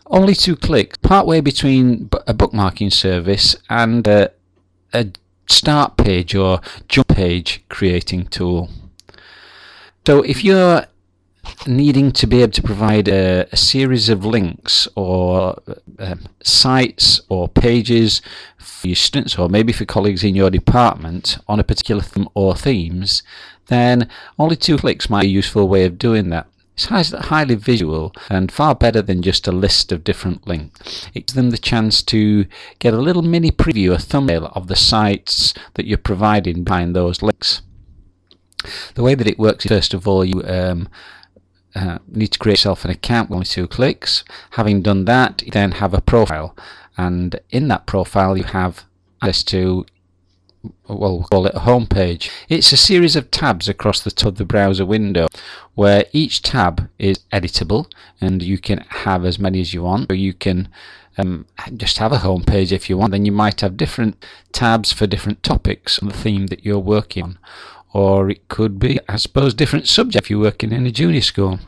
Only 2 clicks, partway between a bookmarking service and a start page or jump page creating tool. So if you're needing to be able to provide a series of links or sites or pages for your students, or maybe for colleagues in your department on a particular theme or themes, then only 2 clicks might be a useful way of doing that. It's highly visual and far better than just a list of different links. It gives them the chance to get a little mini preview, a thumbnail of the sites that you're providing behind those links. The way that it works is, first of all, you need to create yourself an account with only 2 clicks. Having done that, you then have a profile, and in that profile you have access to, well, we'll call it a home page. It's a series of tabs across the top of the browser window, where each tab is editable and you can have as many as you want. So you can just have a home page if you want. Then you might have different tabs for different topics on the theme that you're working on, or it could be, I suppose, different subject if you're working in a junior school.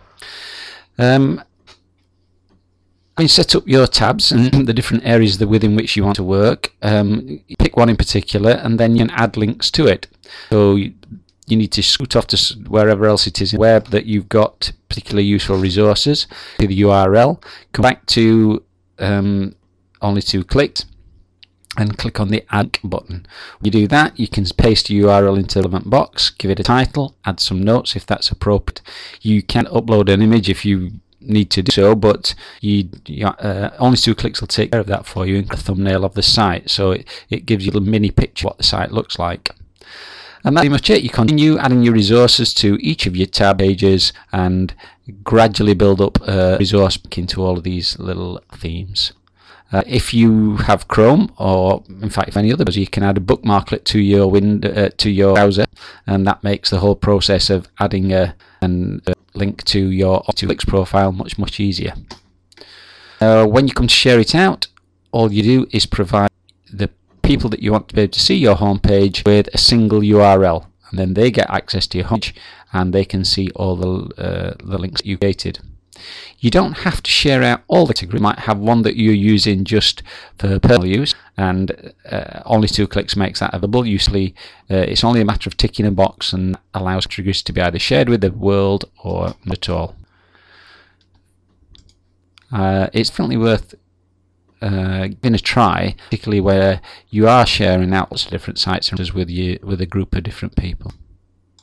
Having set up your tabs and the different areas within which you want to work, you pick one in particular and then you can add links to it. So you need to scoot off to wherever else it is in the web that you've got particularly useful resources, to the URL, come back to only 2 clicks and click on the add button. When you do that, you can paste your URL into the relevant box, give it a title, add some notes if that's appropriate. You can upload an image if you need to do so, but only 2 clicks will take care of that for you, and a thumbnail of the site, so it gives you a little mini picture of what the site looks like. And that's pretty much it. You continue adding your resources to each of your tab pages and gradually build up a resource into all of these little themes. If you have Chrome, or in fact if any other browser, you can add a bookmarklet to your to your browser, and that makes the whole process of adding a link to your 2 clicks profile much easier. When you come to share it out, all you do is provide the people that you want to be able to see your homepage with a single URL, and then they get access to your homepage and they can see all the links that you created. You don't have to share out all the categories. You might have one that you're using just for personal use, and only 2 clicks makes that available. Usually it's only a matter of ticking a box and allows categories to be either shared with the world or not at all. It's definitely worth giving a try, particularly where you are sharing out lots of different sites with a group of different people.